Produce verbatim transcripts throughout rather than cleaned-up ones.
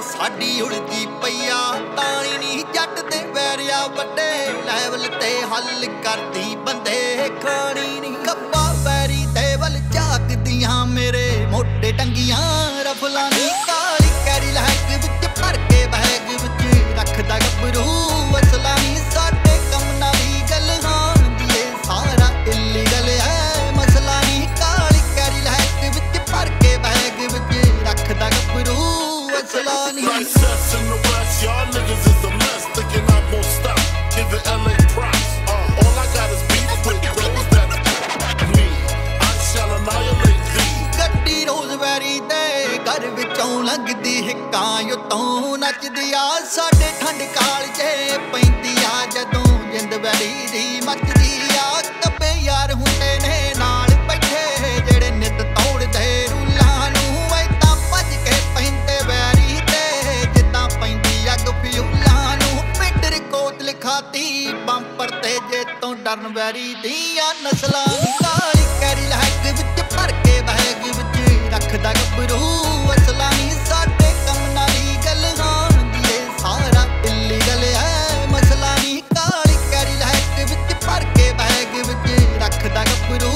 ਸਾਡੀ ਉਲਝੀ ਪਈਆ ਤਾਣੀ ਨਹੀਂ ਜੱਟ ਤੇ ਵੈਰਿਆ ਵੱਡੇ ਲੈਵਲ ਤੇ ਹੱਲ ਕਰਦੀ ਬੰਦੇ ਖਾਣੀ ਨਹੀਂ ਕੱਬਾ ਵੈਰੀ ਤੇ ਵੱਲ ਝਾਕਦੀਆਂ ਮੇਰੇ ਮੋਢੇ ਟੰਗੀਆਂ ਰਫਲਾਂ ਦੀ ਕਾਲੀ ਕੈਰੀ ਲੈਕ ਵਿੱਚ ਭਰ ਕੇ ਬੈਗ ਵਿੱਚ ਰੱਖਦਾ ਗੱਭਰੂ ਅਸਲਾ ਨਹੀਂ ਸਾਡੇ ਕੰਮ ਨਾਲ ਹੀ ਗੱਲ ਹਾਂਦੀ ਏ ਸਾਰਾ ਇਲੀਗਲ ਹੈ ਮਸਲਾ ਨਹੀਂ ਕਾਲੀ ਕੈਰੀ ਲੈਕ ਵਿੱਚ ਭਰ ਕੇ ਬੈਗ ਵਿੱਚ ਰੱਖਦਾ ਗੱਭਰੂ ਅਸਲਾ ਨਹੀਂ Success in the West, y'all niggas is a mess. Thinking I won't stop, giving L A props. Uh, all I got is beef with those that me. I shall annihilate thee. ਗੱਡੀ ਰੋਜ਼ਵੈਰੀ ਦੇ ਘਰ ਵਿੱਚੋਂ ਲੰਘਦੀ ਹਿੱਕਾਂ ਉਤੋਂ ਨੱਚਦੀ ਆ ਸਾਡੇ ਠੰਡ ਕਾਲ ਜੇ ਪੈਂਦੀ ਆ ਜਦੋਂ ਜਿੰਦ ਵੈਰੀ ਦੀ ਮੱਚਦੀ ਆ ਕੱਬੇ ਯਾਰ ਹੁੰਦੇ ਨੇ ਨਾਲ ਬੈਠੇ ਜਿਹੜੇ ਨਿੱਤ ਤੋੜਦੇ ਰੂਲਾਂ ਨੂੰ ਐਦਾਂ ਭੱਜ ਕੇ ਪੈਂਦੇ ਵੈਰੀ ਤੇ ਜਿੱਦਾਂ ਪੈਂਦੀ ਅੱਗ ਫਿਊਲਾਂ ਨੂੰ ਪਿੱਟਰ ਕੋਤ ਲਿਖਾਤੀ ਬੰਪਰ ਤੇ ਜੇ ਤੋਂ ਡਰਨ ਵੈਰੀ ਦੀਆਂ ਨਸਲਾਂ ਕਾਲੀ ਕੈਰੀ ਲੈਕ ਵਿੱਚ ਭਰ ਕੇ ਬੈਗ ਵਿੱਚ ਰੱਖਦਾ ਗੱਭਰੂ ਅਸਲਾ ਨਹੀਂ ਸਾਡੇ ਕੰਮ ਨਾਲ ਹੀ ਗੱਲ ਹਾਂਦੀ ਏ ਸਾਰਾ ਇਲੀਗਲ ਹੈ ਮਸਲਾ ਨਹੀਂ ਕਾਲੀ ਕੈਰੀ ਲੈਕ ਵਿੱਚ ਭਰ ਕੇ ਬੈਗ ਵਿੱਚ ਰੱਖਦਾ ਗੱਭਰੂ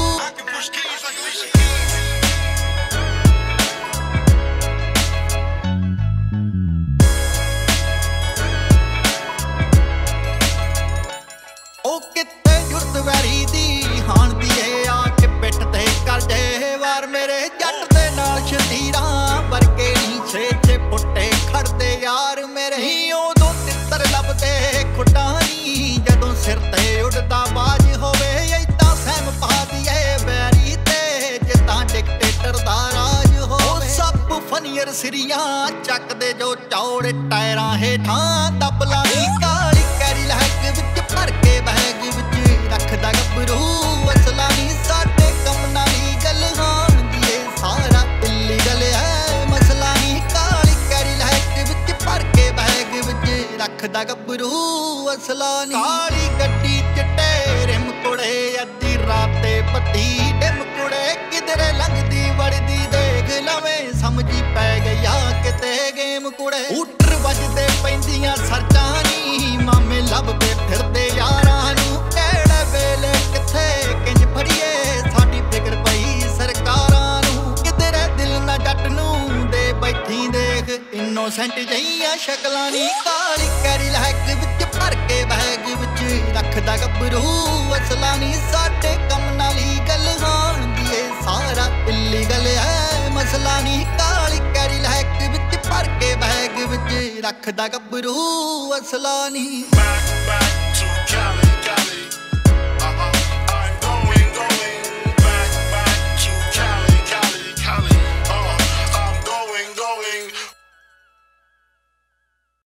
ਉਹ ਕਿਤੇ ਜੁਰਤ ਵੈਰੀ ਦੀ ਹਾਣਦੀ ਏ ਆ ਕੇ ਪਿੱਠ ਤੇ ਕਰਦੇ ਵਾਰ ਮੇਰੇ ਜੱਟ ਦੇ ਨਾਲ ਸ਼ਤੀਰਾਂ ਵਰਗੇ ਨਹੀਂ ਛੇ ਛੇ ਫੁੱਟੇ ਖੜਦੇ ਯਾਰ ਮੇਰੇ ਹੀ ਉਦੋਂ ਤਿੱਤਰ ਲੱਭਦੇ ਖੁੱਡਾਂ ਨੀ ਜਦੋਂ ਸਿਰ ਤੇ ਉੱਡਦਾ ਬਾਜ ਹੋਵੇ ਏਦਾਂ ਸਹਿਮ ਪਾ ਦੀਏ ਵੈਰੀ ਤੇ ਜਿੱਦਾਂ ਡਿਕਟੇਟਰ ਦਾ ਰਾਜ ਹੋਵੇ ਸੱਪ ਫਨੀਅਰ ਸਿਰੀਆਂ ਚੱਕਦੇ ਜੋ ਚੌੜੇ ਟਾਇਰਾਂ ਹੇਠਾਂ ਦਬਲਾ ਨੀ ਕਾਲੀ ਕੈਰੀ ਲੈਕ ਵਿੱਚ ਭਰ ਕੇ ਬੈਗ ਵਿੱਚ ਰੱਖਦਾ ਗੱਭਰੂ ਅਸਲਾ ਨਹੀਂ ਸਾਡੇ ਕੰਮ ਨਾਲ ਹੀ ਗੱਲ ਹਾਂਦੀ ਏ ਸਾਰਾ ਇਲੀਗਲ ਹੈ ਮਸਲਾ ਨਹੀਂ ਕਾਲੀ ਕੈਰੀ ਲੈਕ ਵਿੱਚ ਭਰ ਕੇ ਬੈਗ ਵਿੱਚ ਰੱਖਦਾ ਗੱਭਰੂ ਅਸਲਾ ਨਹੀਂ ਕਾਲੀ ਗੱਡੀ ਚਿੱਟੇ ਰਿਮ ਕੁੜੇ ਅੱਧੀ ਰਾਤ ਤੇ ਬੱਤੀ ਡਿਮ ਕੁੜੇ ਕਿਧਰੇ ਲੰਘਦੀ ਵੜਦੀ ਦੇਖ ਲਵੇਂ ਸਮਝੀ ਪੈ ਗਿਆ ਕਿਤੇ ਗੇਮ ਕੁੜੇ ਹੂਟਰ ਵੱਜਦੇ ਪੈਂਦੀਆਂ ਸਰਜਾਂ ਨੀ ਮਾਮੇ ਲੱਭਦੇ ਫਿਰਦੇ ਯਾਰਾਂ ਨੂੰ ਕਿਹੜੇ ਵੇਲੇ ਕਿੱਥੇ ਕਿੰਜ ਫੜੀਏ ਸਾਡੀ ਫਿਕਰ ਪਈ ਸਰਕਾਰਾਂ ਨੂੰ ਕਿਧਰੇ ਦਿਲ ਨਾ ਜੱਟ ਨੂੰ ਦੇ ਬੈਠੀ ਦੇਖ ਇਨੋਸੈਂਟ ਜਹੀਆਂ ਸ਼ਕਲਾਂ ਨੀ ਕਾਲੀ ਕੈਰੀ ਲੈਕ ਵਿੱਚ ਭਰ ਕੇ ਬੈਗ ਵਿੱਚ ਰੱਖਦਾ ਗੱਭਰੂ ਅਸਲਾ ਨਹੀਂ ਸਾਡੇ ਕੰਮ ਨਾਲ ਹੀ ਗੱਲ ਹਾਂਦੀ ਏ ਸਾਰਾ ਇਲੀਗਲ ਹੈ ਮਸਲਾ ਨਹੀਂ ਕਾਲੀ ਕੈਰੀ ਲੈਕ ਵਿੱਚ ਭਰ ਕੇ ਬੈਗ ਵਿੱਚ ਰੱਖਦਾ ਗੱਭਰੂ ਅਸਲਾ ਨਹੀਂ Back, back.